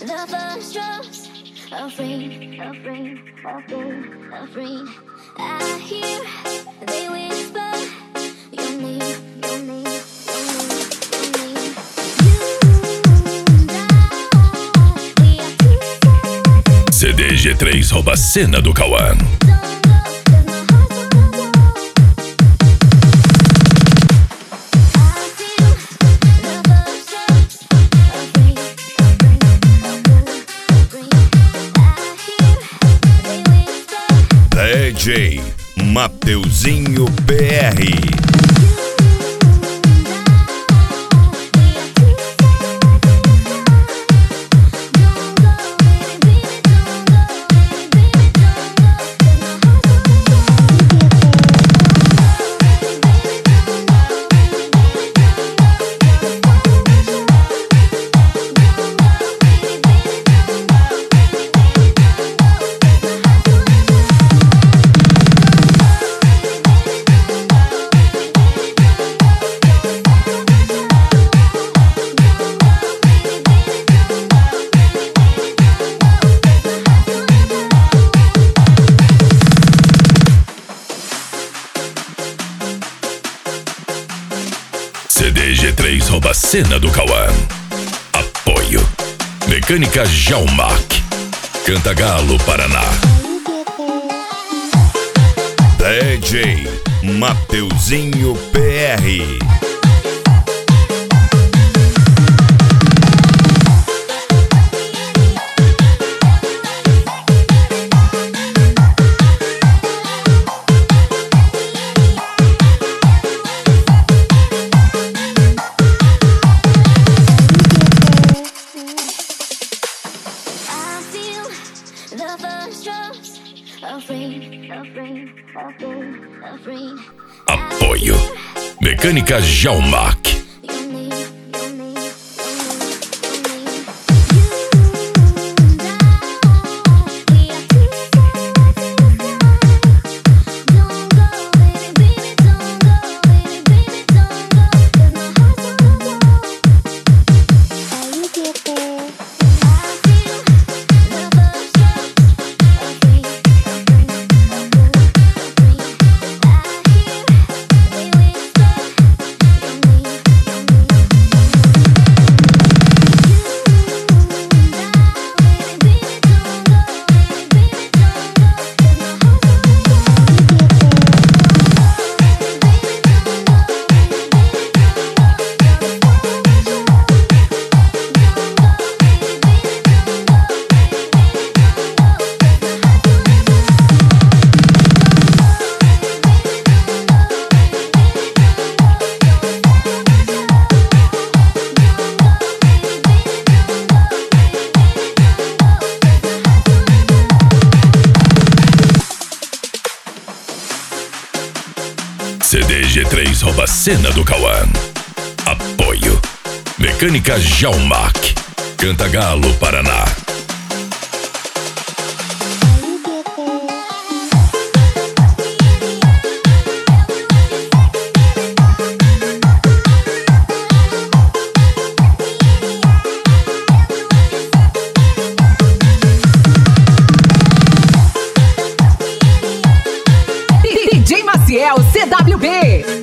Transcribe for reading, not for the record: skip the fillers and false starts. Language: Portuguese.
The first drops of rain, of rain, of rain, of rain. I hear they whisper your name, your name, your name, your name. You and I, we are two. CDG3 rouba a cena do Cauã. DJ Mateuzinho PR. CDG3 rouba a cena do Cauã. Apoio Mecânica Jalmac, Cantagalo, Paraná. DJ Mateuzinho PR. The first drops of rain, of rain, of rain, of rain. Apoio Mecânica Jalmac. Your name, your name, your name, your name. You and I, we are two sides. Don't go, baby, baby, don't go, baby, baby, don't go. 'Cause my heart's on the wall. How you get there? CDG3 rouba a cena do Cauã. Apoio Mecânica Jalmac, Cantagalo, Paraná. DJ Maciel CWB.